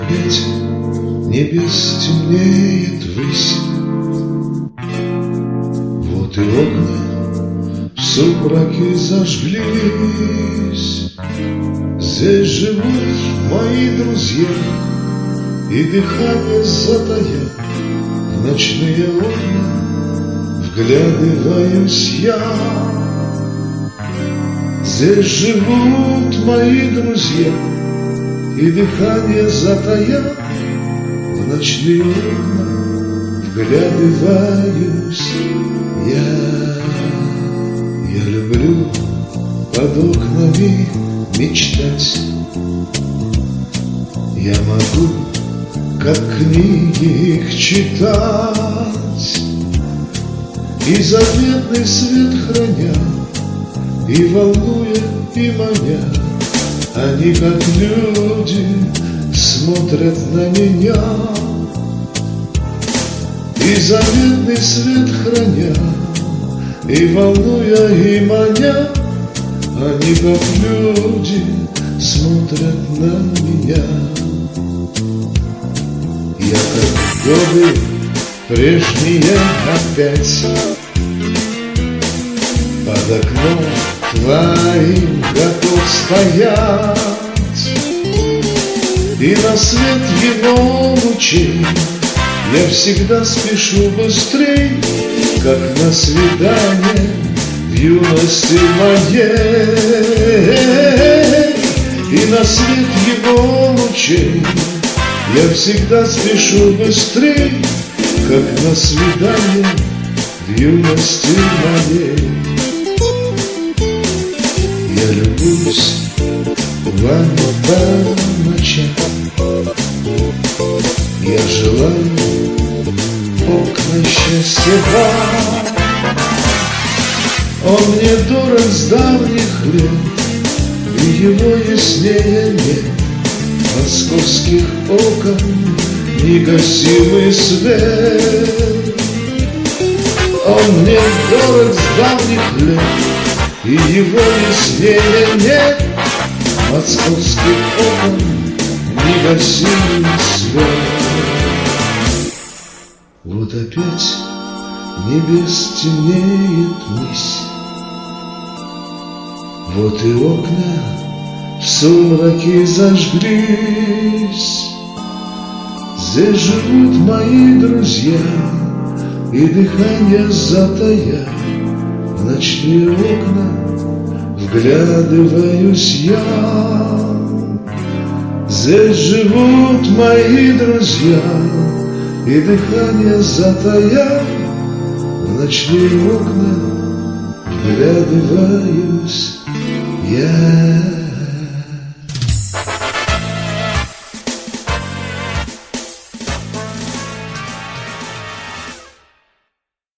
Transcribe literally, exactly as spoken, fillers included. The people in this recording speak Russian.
опять небес темнеет ввысь. Вот и окна в сумраке зажглись. Здесь живут мои друзья, и дыхание затая в ночные окна вглядываюсь я. Здесь живут мои друзья, и дыхание затая в ночные окна вглядываюсь я. Я люблю под окнами мечтать. Я могу, как книги, их читать, и заветный свет храня, и волнуя, и маня. Они, как люди, смотрят на меня, и заветный свет храня, и волнуя, и маня. Они, как люди, смотрят на меня. Я, как годы прежние, опять под окном твоим готов стоять, и на свет его лучей я всегда спешу быстрей, как на свидание в юности моей. И на свет его лучей я всегда спешу быстрей, как на свидание в юности моей. Я любуюсь вами по ночам, я желаю окна счастья вам. Он мне дорог с давних лет, и его яснее нет московских окон негасимый свет. Он мне дорог с давних лет, и его яснее нет московских окон негасимый свет. Вот опять небес темнеет ввысь. Вот и окна в сумраке зажглись. Здесь живут мои друзья, и дыхание затая в ночные окна вглядываюсь я. Здесь живут мои друзья, и дыхание затая в ночные окна вглядываюсь я.